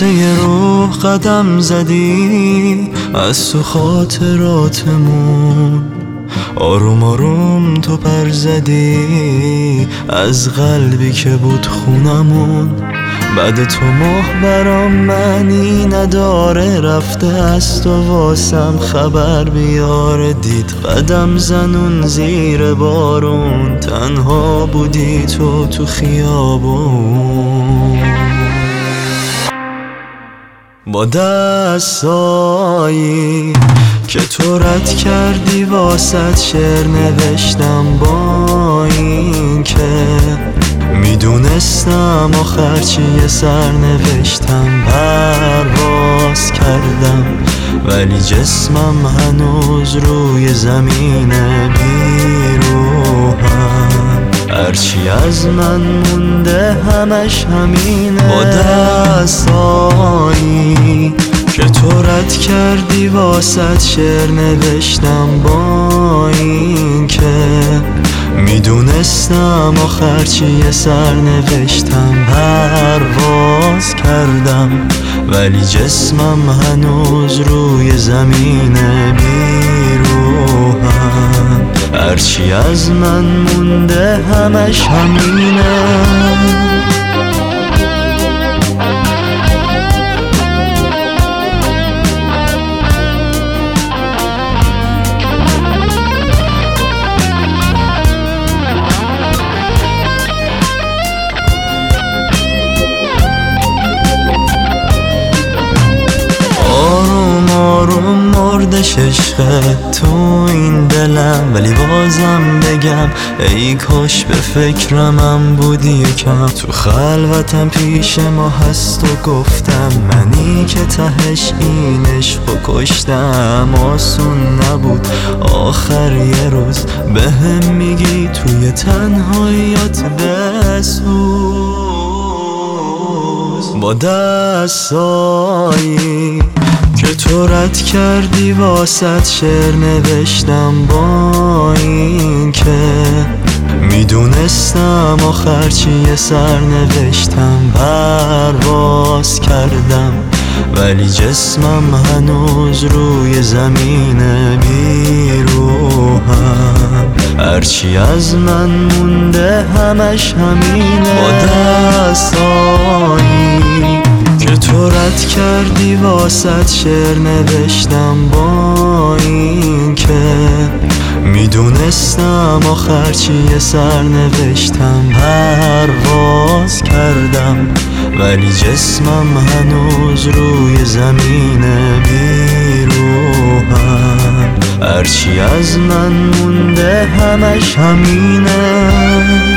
جلسه روح قدم زدی از تو خاطراتمون، آروم آروم تو پر زدی از قلبی که بود خونمون. بعد تو ماه برام معنی نداره، رفته از تو واسم خبر بیاره. دید قدم زنون زیر بارون، تنها بودی تو خیابون. با دستایی که تو رد کردی واسط شعر نوشتم، با این که میدونستم آخر چیه سر نوشتم. پرواز کردم ولی جسمم هنوز روی زمینه بیروحم. هرچی از من مونده همش همینه. با دستایی که تو رد کردی واسط شعر نوشتم، با این که میدونستم آخر چیه سر نوشتم. پرواز کردم ولی جسمم هنوز روی زمینه بیروحم. هرچی از من مونده همش همینه. مردش عشقت تو این دلم، ولی بازم بگم ای کاش به فکرمم بودی یکم. تو خلوتم پیش ما هست و گفتم منی که تهش این عشقو کشتم. آسون نبود آخر یه روز بهم میگی توی تنهاییات بسوز. با دستایی که تو رد کردی واسط شعر نوشتم، با این که میدونستم آخر چیه سر نوشتم. پرواز کردم ولی جسمم هنوز روی زمینه بیروحم. هرچی از من مونده همش همینه. با دستایی که تو رد کردی واسط شعر نوشتم، با این که میدونستم آخر چیه سر نوشتم. پرواز کردم ولی جسمم هنوز روی زمینه بیروحم. هرچی از من مونده همش همینه.